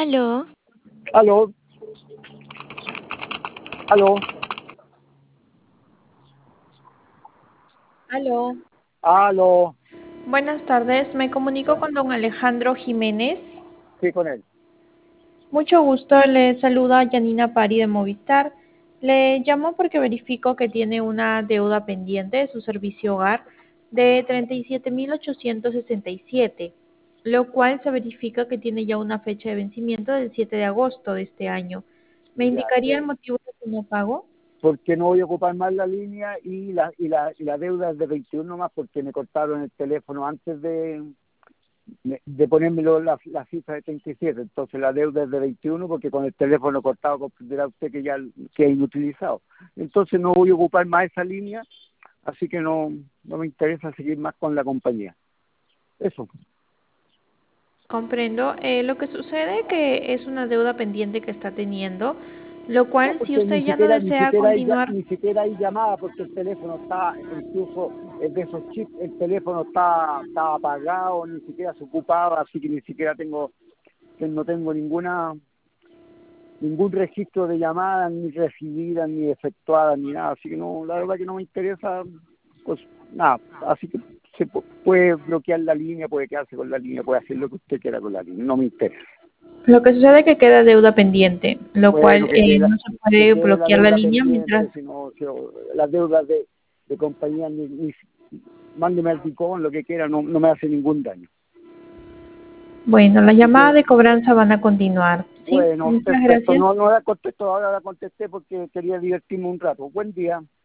Aló, Aló, aló, Aló, aló, buenas tardes. Me comunico con don Alejandro Jiménez. sí, con él. Mucho gusto, le saluda Yanina Pari de Movistar. Le llamo porque verifico que tiene una deuda pendiente de su servicio hogar de 37.867, lo cual se verifica que tiene ya una fecha de vencimiento del 7 de agosto de este año. ¿Me Ya, indicaría el motivo de su no pago? porque no voy a ocupar más la línea y la deuda es de 21 más porque me cortaron el teléfono antes de ponérmelo la cifra de 37. Entonces la deuda es de 21 porque con el teléfono cortado comprenderá usted que es inutilizado. Entonces no voy a ocupar más esa línea, así que no me interesa seguir más con la compañía. Eso. Comprendo. Lo que sucede que es una deuda pendiente que está teniendo, lo No, cual si porque usted ya no desea continuar, ni siquiera hay llamada porque el teléfono está, incluso es de esos chips, el teléfono está apagado, ni siquiera se ocupaba, así que ni siquiera no tengo ningún registro de llamadas, ni recibidas, ni efectuadas, ni nada, así que no, la verdad que no me interesa, pues nada, así que puede bloquear la línea, puede quedarse con la línea, puede hacer lo que usted quiera con la línea, no me interesa. lo que sucede es que queda deuda pendiente, lo Bueno, cual no se que puede quede la bloquear la deuda línea mientras. pendiente, si las deudas de compañía, mándeme al picón, lo que quiera, no me hace ningún daño. Bueno, las Así llamadas que, de cobranza van a continuar. Sí, bueno, muchas perfecto, gracias. no la contesté, ahora la contesté porque quería divertirme un rato. Buen día.